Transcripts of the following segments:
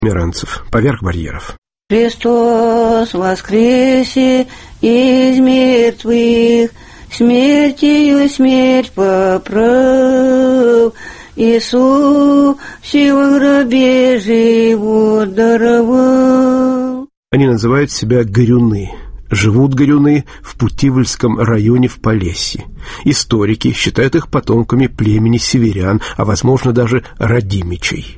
Миранцев, «Поверх барьеров». Христос воскресе из мертвых, смертью смерть поправ, Иисус в гробе живот даровал. Они называют себя горюны. Живут горюны в Путивльском районе в Полесье. Историки считают их потомками племени северян, а, возможно, даже родимичей.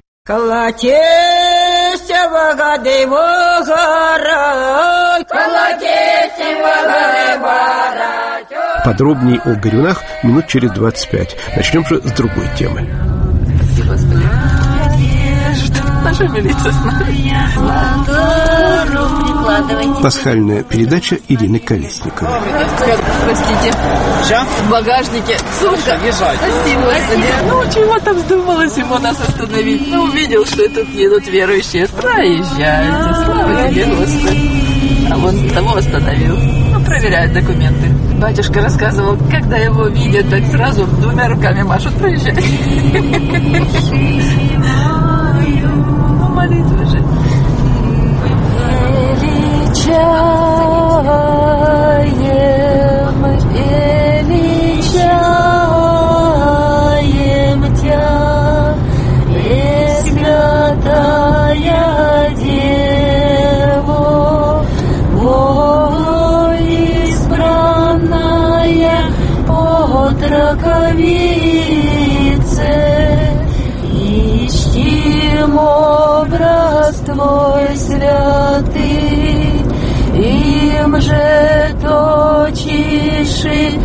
Подробнее о горюнах минут через 25. Начнем же с другой темы. Наша милиция с нами. Пасхальная передача Ирины Колесниковой. Простите. В багажнике сумка. Спасибо. Ну, чего там вздумалось ему нас остановить? Ну, увидел, что тут едут верующие. Проезжайте. Слава тебе, Господи. А вон того остановил. Ну, проверяет документы. Батюшка рассказывал, когда его видят, так сразу двумя руками машут, проезжать. Молитвы же. Величаем Тя, Пресвятая Дева, избранная от раковицы, ищем образ Твой святый, им же точиши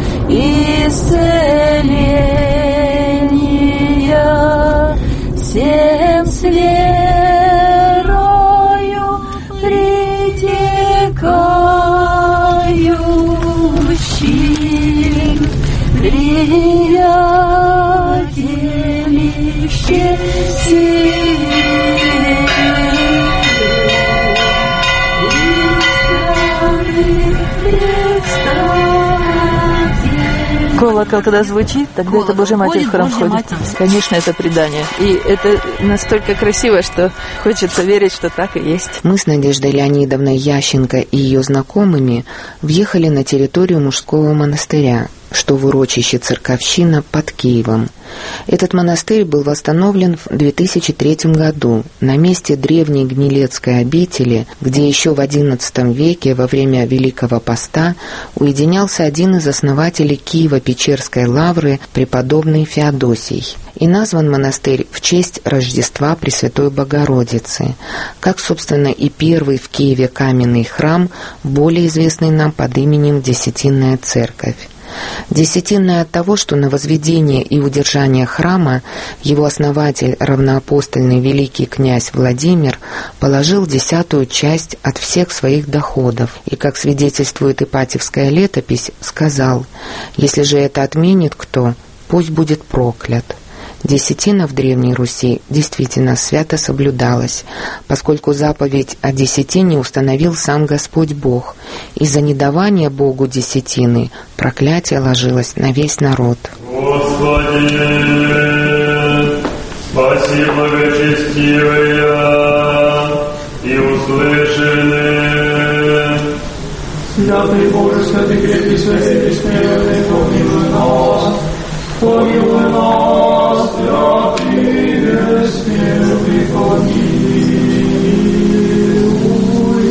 исцеления, всем с верою притекающим, приятелище Колокол, когда звучит, тогда это Божья Матерь в храм входит. Конечно, это предание. И это настолько красиво, что хочется верить, что так и есть. Мы с Надеждой Леонидовной Ященко и ее знакомыми въехали на территорию мужского монастыря, что в урочище Церковщина под Киевом. Этот монастырь был восстановлен в 2003 году на месте древней Гнилецкой обители, где еще в XI веке во время Великого Поста уединялся один из основателей Киево-Печерской лавры, преподобный Феодосий. И назван монастырь в честь Рождества Пресвятой Богородицы, как, собственно, и первый в Киеве каменный храм, более известный нам под именем Десятинная Церковь. Десятинная от того, что на возведение и удержание храма его основатель, равноапостольный великий князь Владимир, положил 10-ю часть от всех своих доходов, и, как свидетельствует Ипатьевская летопись, сказал: «Если же это отменит кто, пусть будет проклят». Десятина в Древней Руси действительно свято соблюдалась, поскольку заповедь о десятине установил сам Господь Бог, и за недавание Богу десятины проклятие ложилось на весь народ. Господи, спаси благочестивые и услышанные. Святый Боже, святый крепкий, святый бессмертный, помилуй нас, помилуй нас, святый бессмертный, помилуй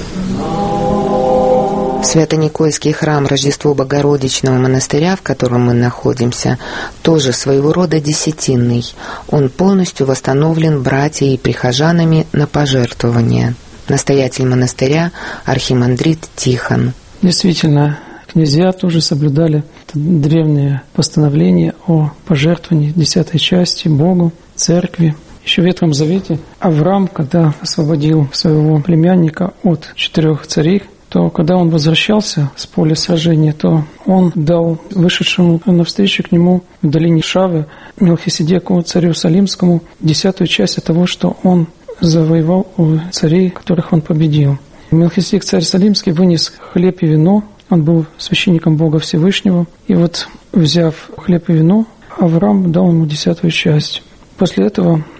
нас. Свято-Никольский храм Рождество Богородичного монастыря, в котором мы находимся, тоже своего рода десятинный. Он полностью восстановлен братьями и прихожанами на пожертвования. Настоятель монастыря архимандрит Тихон. Действительно, князья тоже соблюдали древнее постановление о пожертвовании 10-й части Богу, церкви. Еще в Ветхом Завете Авраам, когда освободил своего племянника от 4 царей, то когда он возвращался с поля сражения, то он дал вышедшему навстречу к нему в долине Шавы Мелхиседеку, царю Салимскому, 10-ю часть от того, что он завоевал у царей, которых он победил. Мелхиседек, царь Салимский, вынес хлеб и вино. Он был священником Бога Всевышнего. И вот, взяв хлеб и вино, Авраам дал ему 10-ю часть. После этого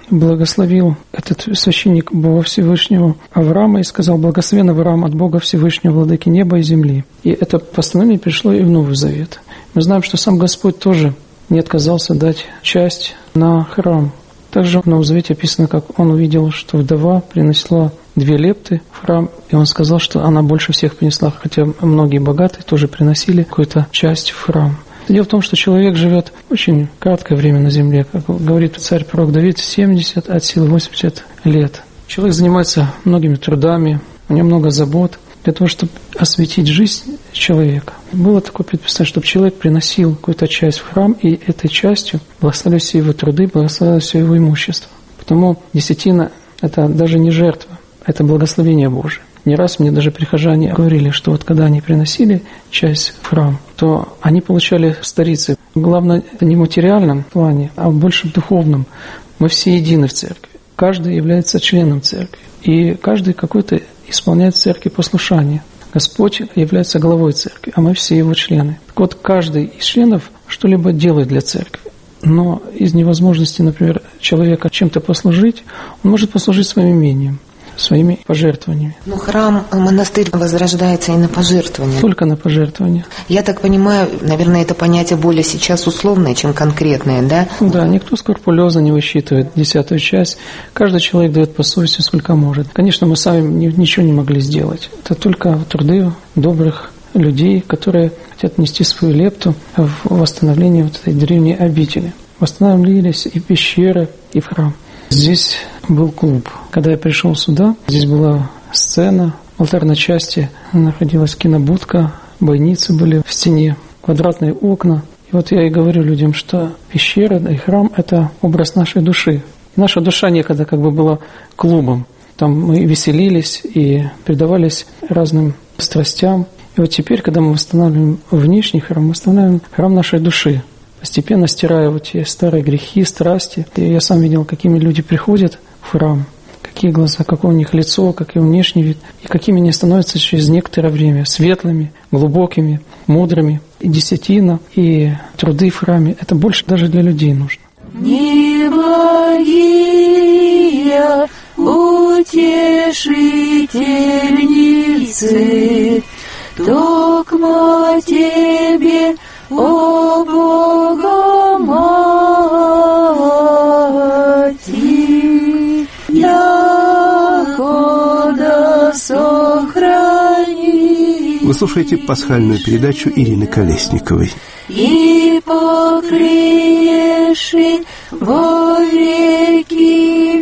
благословил этот священник Бога Всевышнего Авраама и сказал: «Благословен Авраам от Бога Всевышнего, владыки неба и земли». И это постановление пришло и в Новый Завет. Мы знаем, что сам Господь тоже не отказался дать часть на храм. Также в Новом Завете описано, как он увидел, что вдова принесла 2 лепты в храм, и он сказал, что она больше всех принесла, хотя многие богатые тоже приносили какую-то часть в храм. Дело в том, что человек живет очень краткое время на земле, как говорит царь-пророк Давид, 70, от силы 80 лет. Человек занимается многими трудами, у него много забот, для того, чтобы осветить жизнь человека. Было такое предписание, чтобы человек приносил какую-то часть в храм, и этой частью благословлялись все его труды, благословлялось все его имущество. Потому десятина – это даже не жертва, это благословение Божие. Не раз мне даже прихожане говорили, что вот когда они приносили часть в храм, то они получали старицы. Главное, это не в материальном плане, а больше в духовном. Мы все едины в церкви. Каждый является членом церкви. И каждый какой-то исполняет в церкви послушание. Господь является главой церкви, а мы все его члены. Так вот, каждый из членов что-либо делает для церкви. Но из невозможности, например, человека чем-то послужить, он может послужить своим имением, своими пожертвованиями. Но храм, монастырь возрождается и на пожертвования. Только на пожертвования. Я так понимаю, наверное, это понятие более сейчас условное, чем конкретное, да? Да, никто скрупулезно не высчитывает 10-ю часть. Каждый человек дает по совести, сколько может. Конечно, мы сами ничего не могли сделать. Это только труды добрых людей, которые хотят нести свою лепту в восстановление вот этой древней обители. Восстанавливались и пещеры, и в храм. Здесь был клуб. Когда я пришел сюда, здесь была сцена, в алтарной части находилась кинобудка, бойницы были в стене, квадратные окна. И вот я и говорю людям, что пещера и храм – это образ нашей души. И наша душа некогда как бы была клубом. Там мы веселились и предавались разным страстям. И вот теперь, когда мы восстанавливаем внешний храм, мы восстанавливаем храм нашей души, постепенно стирая вот те старые грехи, страсти. И я сам видел, какими люди приходят в храм, какие глаза, какое у них лицо, какой внешний вид, и какими они становятся через некоторое время, светлыми, глубокими, мудрыми. И десятина, и труды в храме – это больше даже для людей нужно. Неблагие утешительницы, токмо Тебе, о Бога Мати, якода сохрани. Вы слушаете пасхальную передачу Ирины Колесниковой. И покрыши во веки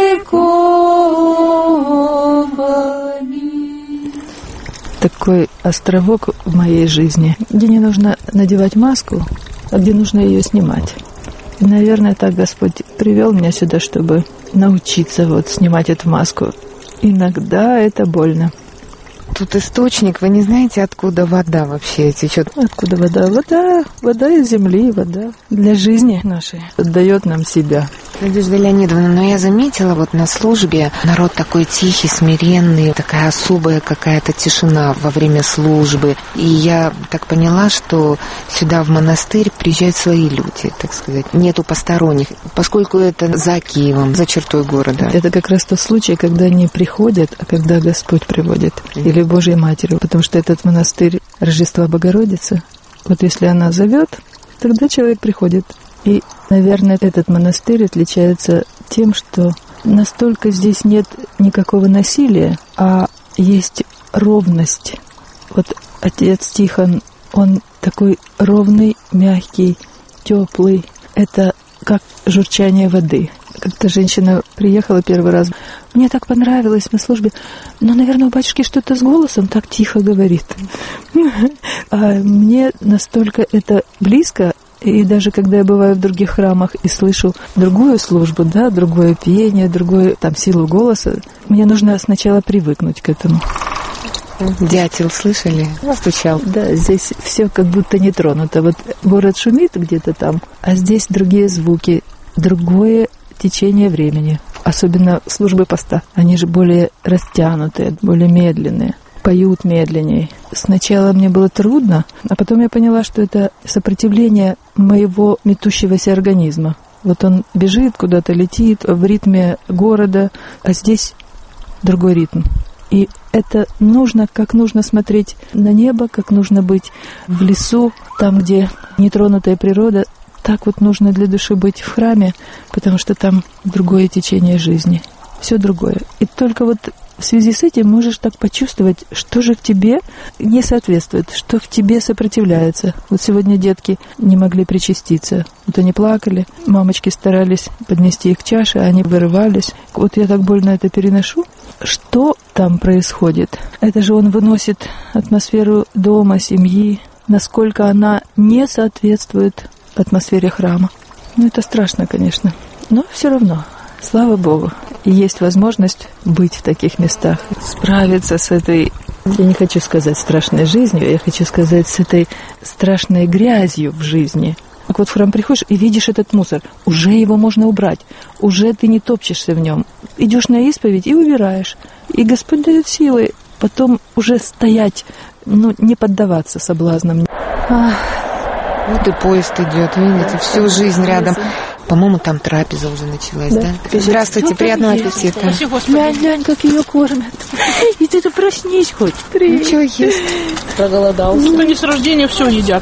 веков. Аминь. Такой островок в моей жизни, где не нужно надевать маску, а где нужно ее снимать. И, наверное, так Господь привел меня сюда, чтобы научиться вот снимать эту маску. Иногда это больно. Тут источник, вы не знаете, откуда вода вообще течет? Откуда вода? Вода из земли, вода для жизни нашей. Отдает нам себя. Надежда Леонидовна, но я заметила вот на службе народ такой тихий, смиренный, такая особая какая-то тишина во время службы. И я так поняла, что сюда в монастырь приезжают свои люди, так сказать. Нету посторонних, поскольку это за Киевом, за чертой города. Это как раз тот случай, когда не приходят, а когда Господь приводит. Или Божьей Матерью, потому что этот монастырь Рождества Богородицы, вот если она зовет, тогда человек приходит. И, наверное, этот монастырь отличается тем, что настолько здесь нет никакого насилия, а есть ровность. Вот отец Тихон, он такой ровный, мягкий, теплый. Это как журчание воды. Как-то женщина приехала первый раз. Мне так понравилось на службе. Но, наверное, у батюшки что-то с голосом так тихо говорит. А мне настолько это близко. И даже когда я бываю в других храмах и слышу другую службу, да, другое пение, другую там силу голоса, мне нужно сначала привыкнуть к этому. Дятел, слышали? Стучал. Да, здесь все как будто не тронуто. Вот город шумит где-то там, а здесь другие звуки, другое течение времени. Особенно службы поста. Они же более растянутые, более медленные. Поют медленнее. Сначала мне было трудно, а потом я поняла, что это сопротивление моего метущегося организма. Вот он бежит, куда-то летит в ритме города, а здесь другой ритм. И это нужно, как нужно смотреть на небо, как нужно быть в лесу, там, где нетронутая природа. Так вот нужно для души быть в храме, потому что там другое течение жизни. Все другое. И только вот в связи с этим можешь так почувствовать, что же в тебе не соответствует, что в тебе сопротивляется. Вот сегодня детки не могли причаститься. Вот они плакали, мамочки старались поднести их к чаше, а они вырывались. Вот я так больно это переношу. Что там происходит? Это же он выносит атмосферу дома, семьи, насколько она не соответствует атмосфере храма. Ну, это страшно, конечно. Но все равно, слава Богу, и есть возможность быть в таких местах, справиться с этой, я не хочу сказать страшной жизнью, я хочу сказать с этой страшной грязью в жизни. Так вот в храм приходишь и видишь этот мусор, уже его можно убрать, уже ты не топчешься в нем. Идешь на исповедь и убираешь. И Господь дает силы потом уже стоять, не поддаваться соблазнам. Вот и поезд идет, видите, всю жизнь рядом. По-моему, там трапеза уже началась, да? Здравствуйте, приятного аппетита. Глянь, как ее кормят. И ты проснись хоть. Ничего есть. Проголодался. Ну, не с рождения все едят.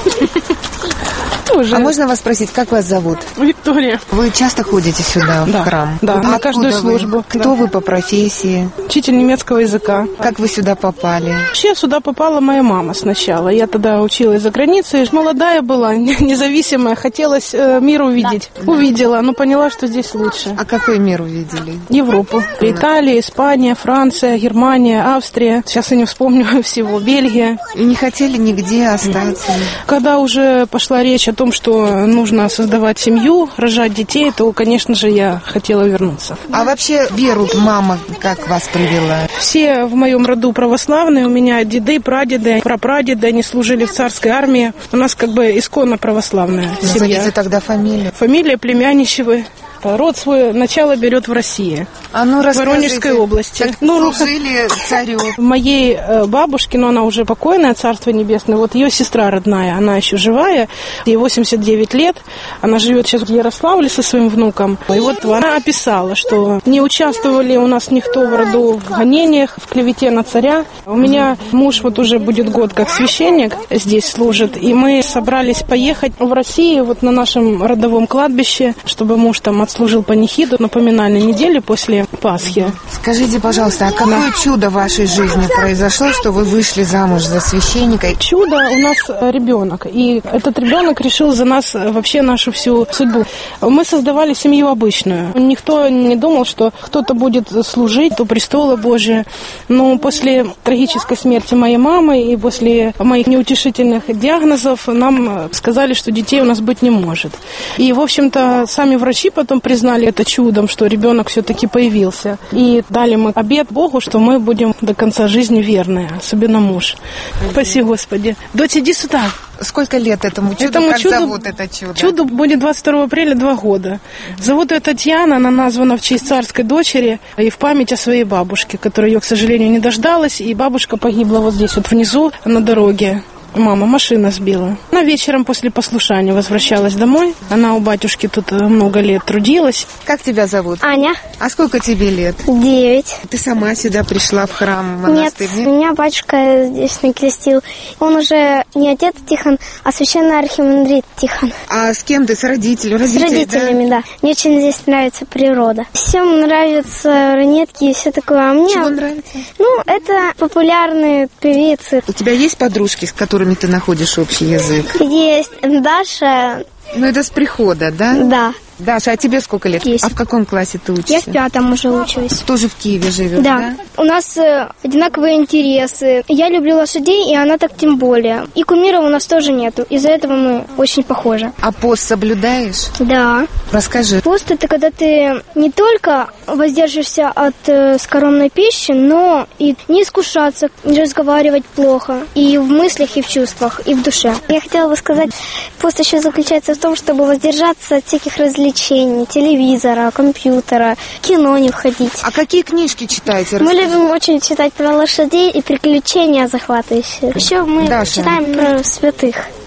А можно вас спросить, как вас зовут? Виктория. Вы часто ходите сюда, в храм? Да, на каждую службу. Кто вы по профессии? Учитель немецкого языка. Как вы сюда попали? Вообще сюда попала моя мама сначала. Я тогда училась за границей. Молодая была, независимая. Хотелось мир увидеть. Да. Увидела, но поняла, что здесь лучше. А какой мир увидели? Европу. Италия, Испания, Франция, Германия, Австрия. Сейчас я не вспомню всего. Бельгия. И не хотели нигде остаться? Когда уже пошла речь о том, что нужно создавать семью, рожать детей, то, конечно же, я хотела вернуться. А вообще веру мама как вас привела? Все в моем роду православные. У меня деды, прадеды, прапрадеды, они служили в царской армии. У нас как бы исконно православная семья. Назовите тогда фамилию. Фамилия Племянничевы. Род свой начало берет в России, в Воронежской области. Так служили царю. Моей бабушке, но она уже покойная, Царство Небесное, вот ее сестра родная, она еще живая, ей 89 лет, она живет сейчас в Ярославле со своим внуком. И вот она описала, что не участвовали у нас никто в роду в гонениях, в клевете на царя. У меня муж вот уже будет год как священник здесь служит, и мы собрались поехать в Россию вот на нашем родовом кладбище, чтобы муж там служил панихиду на поминальной неделе после Пасхи. Скажите, пожалуйста, а какое чудо в вашей жизни произошло, что вы вышли замуж за священника? Чудо у нас ребенок. И этот ребенок решил за нас вообще нашу всю судьбу. Мы создавали семью обычную. Никто не думал, что кто-то будет служить у престола Божия. Но после трагической смерти моей мамы и после моих неутешительных диагнозов нам сказали, что детей у нас быть не может. И, в общем-то, сами врачи потом признали это чудом, что ребенок все-таки появился. И дали мы обет Богу, что мы будем до конца жизни верны, особенно муж. Спаси Господи. Дочь, иди сюда. Сколько лет этому чуду? Как зовут это чудо? Чудо будет 22 апреля 2 года. Зовут ее Татьяна, она названа в честь царской дочери и в память о своей бабушке, которая ее, к сожалению, не дождалась. И бабушка погибла вот здесь, вот внизу, на дороге. Мама машина сбила. Она вечером после послушания возвращалась домой. Она у батюшки тут много лет трудилась. Как тебя зовут? Аня. А сколько тебе лет? 9. Ты сама сюда пришла в храм, в монастырь? Нет, меня батюшка здесь накрестил. Он уже не отец Тихон, а священный архимандрит Тихон. А с кем ты? С родителями? С родителями, да? Мне очень здесь нравится природа. Всем нравятся ранетки и все такое. А мне... Чего нравится? Это популярные певицы. У тебя есть подружки, с которыми ты находишь общий язык? Есть Даша. Это с прихода, да? Да. Даша, а тебе сколько лет? Есть. А в каком классе ты учишься? Я в 5 уже учусь. Тоже в Киеве живешь, да? У нас одинаковые интересы. Я люблю лошадей, и она так тем более. И кумиров у нас тоже нету. Из-за этого мы очень похожи. А пост соблюдаешь? Да. Расскажи. Пост — это когда ты не только воздержишься от скоромной пищи, но и не искушаться, не разговаривать плохо. И в мыслях, и в чувствах, и в душе. Я хотела бы сказать, пост еще заключается в том, чтобы воздержаться от всяких развлечений, телевизора, компьютера, кино не входить. А какие книжки читаете? Мы любим очень читать про лошадей и приключения захватывающие. Еще мы читаем про святых.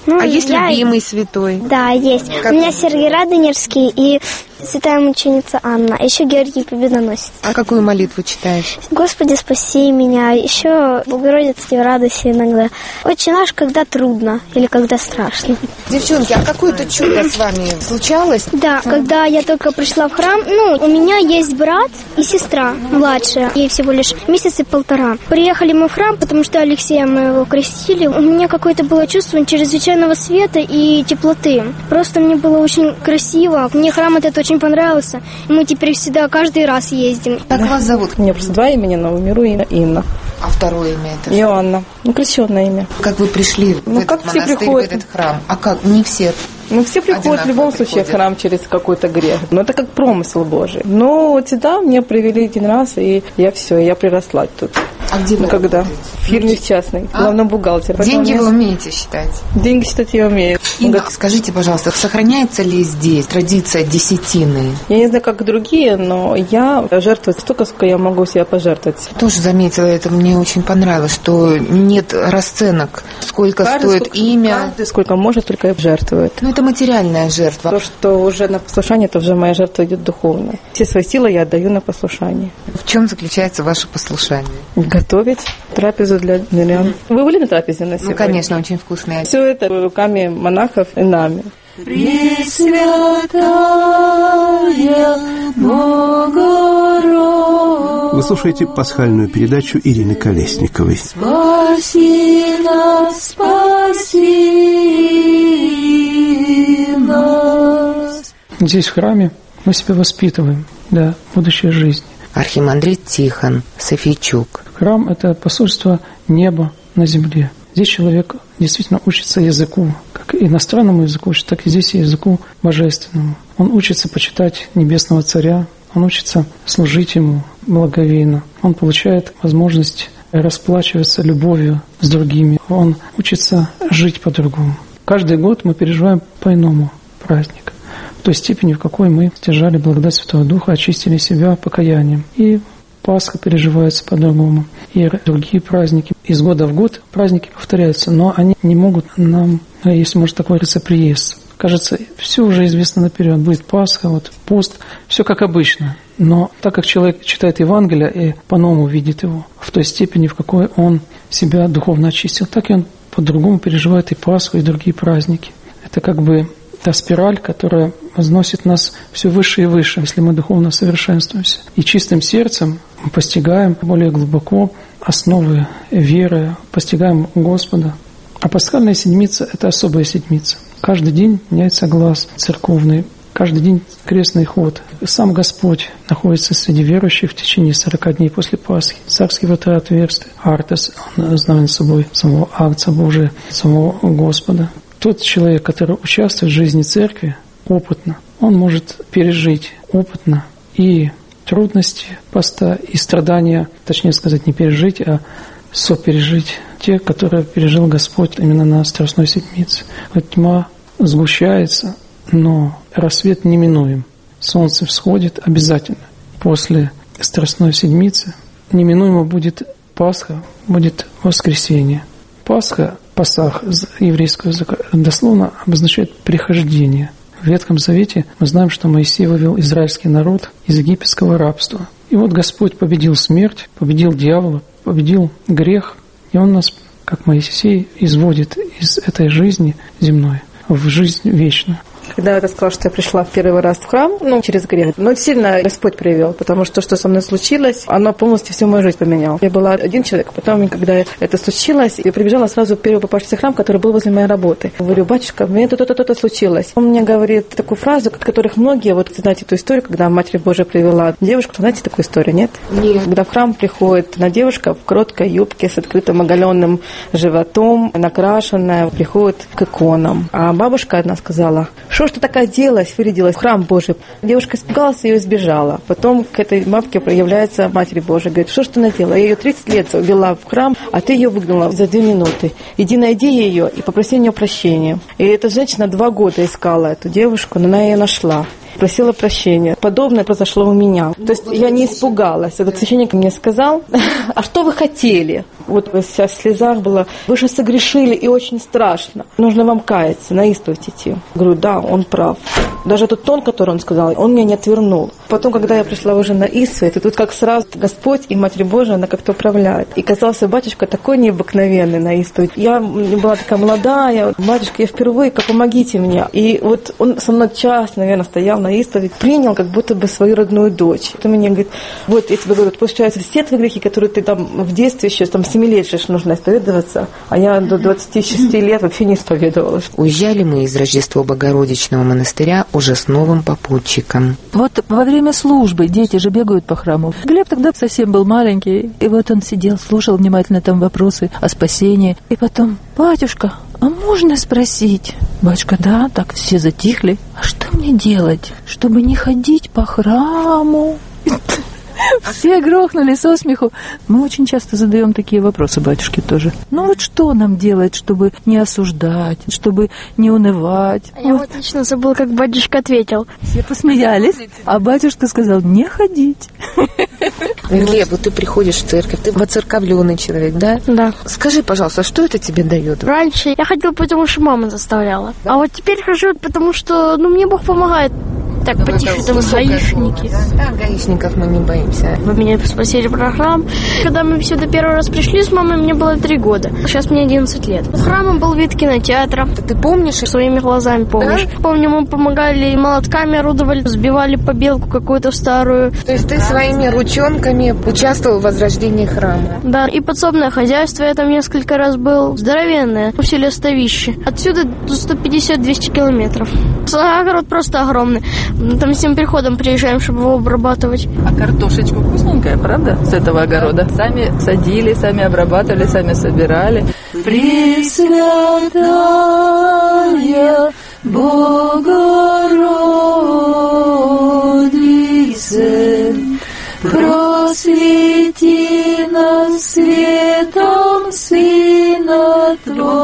Ну, а есть любимый святой? Да, есть. Как у меня Сергий Радонежский и святая мученица Анна, а еще Георгий Победоносец. А какую молитву читаешь? Господи, спаси меня. Еще Богородица, радуйся иногда. Отче наш, когда трудно или когда страшно. Девчонки, а какое-то чудо с вами случалось? Да, когда я только пришла в храм, у меня есть брат и сестра младшая, ей всего лишь месяц и полтора. Приехали мы в храм, потому что Алексея мы его крестили. У меня какое-то было чувство чрезвычайного света и теплоты. Просто мне было очень красиво. Мне храм этот очень понравился. Мы теперь всегда, каждый раз ездим. Как вас зовут? У меня просто 2 имени, но в миру Инна. А второе имя это? Иоанна. Крещенное имя. Как вы пришли в этот монастырь, в этот храм? А как? Не все. Все приходят в любом случае в храм через какой-то грех. Но это как промысел Божий. Но вот сюда меня привели 1 раз, и я приросла тут. А где вы? Когда? В фирме частной, главным бухгалтером. Деньги вы умеете считать? Деньги считать я умею. Скажите, пожалуйста, сохраняется ли здесь традиция десятины? Я не знаю, как другие, но я жертвую столько, сколько я могу себе пожертвовать. Тоже заметила это, мне очень понравилось, что нет расценок, сколько стоит имя. Каждый сколько может, только и жертвует. Это материальная жертва. То, что уже на послушание, это уже моя жертва идет духовная. Все свои силы я отдаю на послушание. В чем заключается ваше послушание? Готовить трапезу для мирян. Вы были на трапезе на сегодня? Конечно, очень вкусная. Все это руками монахов и нами. Пресвятая Богородица. Вы слушаете пасхальную передачу Ирины Колесниковой. Спаси нас, спаси нас. Здесь, в храме, мы себя воспитываем для будущей жизни. Архимандрит Тихон Софийчук. Храм – это посольство неба на земле. Здесь человек действительно учится языку, как иностранному языку, так и здесь языку божественному. Он учится почитать Небесного Царя, он учится служить Ему благоговейно. Он получает возможность расплачиваться любовью с другими. Он учится жить по-другому. Каждый год мы переживаем по-иному праздник. В той степени, в какой мы стяжали благодать Святого Духа, очистили себя покаянием. И Пасха переживается по-другому. И другие праздники. Из года в год праздники повторяются, но они не могут нам, если может такой рецеприез. Кажется, все уже известно наперед. Будет Пасха, пост, все как обычно. Но так как человек читает Евангелие и по-новому видит его, в той степени, в какой он себя духовно очистил, так и он по-другому переживает и Пасху, и другие праздники. Это как бы та спираль, которая возносит нас все выше и выше, если мы духовно совершенствуемся. И чистым сердцем мы постигаем более глубоко основы веры, постигаем Господа. А пасхальная седмица – это особая седмица. Каждый день меняется глаз церковный, каждый день крестный ход. Сам Господь находится среди верующих в течение 40 дней после Пасхи. Царские врата отверсты. Артес, он знает собой самого Агнца Божия, самого Господа. Тот человек, который участвует в жизни церкви опытно, он может пережить опытно и трудности поста, и страдания, точнее сказать, не пережить, а сопережить те, которые пережил Господь именно на Страстной Седмице. Тьма сгущается, но рассвет неминуем. Солнце всходит обязательно. После Страстной Седмицы неминуемо будет Пасха, будет воскресенье. Пасха, Пасах из еврейского языка, дословно обозначает прихождение. В Ветхом Завете мы знаем, что Моисей вывел израильский народ из египетского рабства. И вот Господь победил смерть, победил дьявола, победил грех, и Он нас, как Моисей, изводит из этой жизни земной в жизнь вечную. Когда я сказала, что я пришла в первый раз в храм, через грех, но сильно Господь привел, потому что что со мной случилось, оно полностью всю мою жизнь поменяло. Я была один человек, потом, когда это случилось, я прибежала сразу в первый попавшийся храм, который был возле моей работы. Говорю: батюшка, мне то-то случилось. Он мне говорит такую фразу, от которых многие, знаете эту историю, когда Матерь Божия привела девушку, знаете такую историю, нет? Нет. Когда в храм приходит одна девушка в короткой юбке с открытым оголенным животом, накрашенная, приходит к иконам. А бабушка одна сказала: что ж ты такая делась, вырядилась в храм Божий? Девушка испугалась и ее сбежала. Потом к этой бабке проявляется Матерь Божия. Говорит: что ж ты наделала? Я ее 30 лет вела в храм, а ты ее выгнала за 2 минуты. Иди найди ее и попроси у нее прощения. И эта женщина 2 года искала эту девушку, но она ее нашла. просила прощения. Подобное произошло у меня. То есть я не испугалась. Этот священник мне сказал: а что вы хотели? Вот вся в слезах была. Вы же согрешили, и очень страшно. Нужно вам каяться, на исповедь идти. Говорю, да, он прав. Даже тот тон, который он сказал, он меня не отвернул. Потом, когда я пришла уже на исповедь, и тут как сразу Господь и Матерь Божия, она как-то управляет. И казался батюшка такой необыкновенный на исповедь. Я была такая молодая. Батюшка, я впервые, как помогите мне. И вот он со мной час, наверное, стоял на исповедь, принял как будто бы свою родную дочь. Он мне говорит: вот я тебе говорю, получается, все твои грехи, которые ты там в детстве еще, там 7 лет же нужно исповедоваться, а я до 26 лет вообще не исповедовалась. Уезжали мы из Рождества Богородичного монастыря уже с новым попутчиком. Вот во время службы дети же бегают по храму. Глеб тогда совсем был маленький, и вот он сидел, слушал внимательно там вопросы о спасении. И потом: батюшка, а можно спросить? Батюшка: да, так все затихли. А что мне делать, чтобы не ходить по храму? Все грохнули со смеху. Мы очень часто задаем такие вопросы батюшке тоже. Ну вот что нам делать, чтобы не осуждать, чтобы не унывать? Я вот лично забыла, как батюшка ответил. Все посмеялись, а батюшка сказал: не ходить. Глеб, вот ты приходишь в церковь, ты воцерковленный человек, да? Да. Скажи, пожалуйста, что это тебе дает? Раньше я ходила, потому что мама заставляла. Да? А вот теперь хожу, потому что, мне Бог помогает. Так, потише, там гаишники. Да, гаишников мы не боимся. Вы меня спросили про храм. Когда мы сюда первый раз пришли с мамой, мне было 3 года. Сейчас мне 11 лет. Храмом был вид кинотеатра. Ты помнишь? Своими глазами помнишь. Да? Помню, мы помогали, молотками орудовали, сбивали побелку какую-то старую. То есть ты своими ручонками участвовал в возрождении храма? Да, и подсобное хозяйство я там несколько раз был. Здоровенное, в селе Ставище. Отсюда 150-200 километров. Огород просто огромный. Там всем приходом приезжаем, чтобы его обрабатывать. А картошечку вкусненькая, правда, с этого огорода? Сами садили, сами обрабатывали, сами собирали. Пресвятая Богородице, просвети нас светом Сына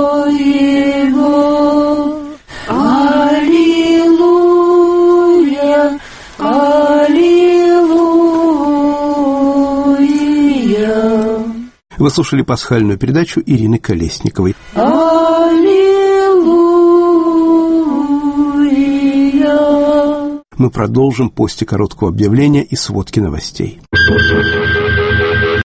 Твоего. Аллилуйя, аллилуйя. Вы слушали пасхальную передачу Ирины Колесниковой. Аллилуйя. Мы продолжим после короткого объявления и сводки новостей.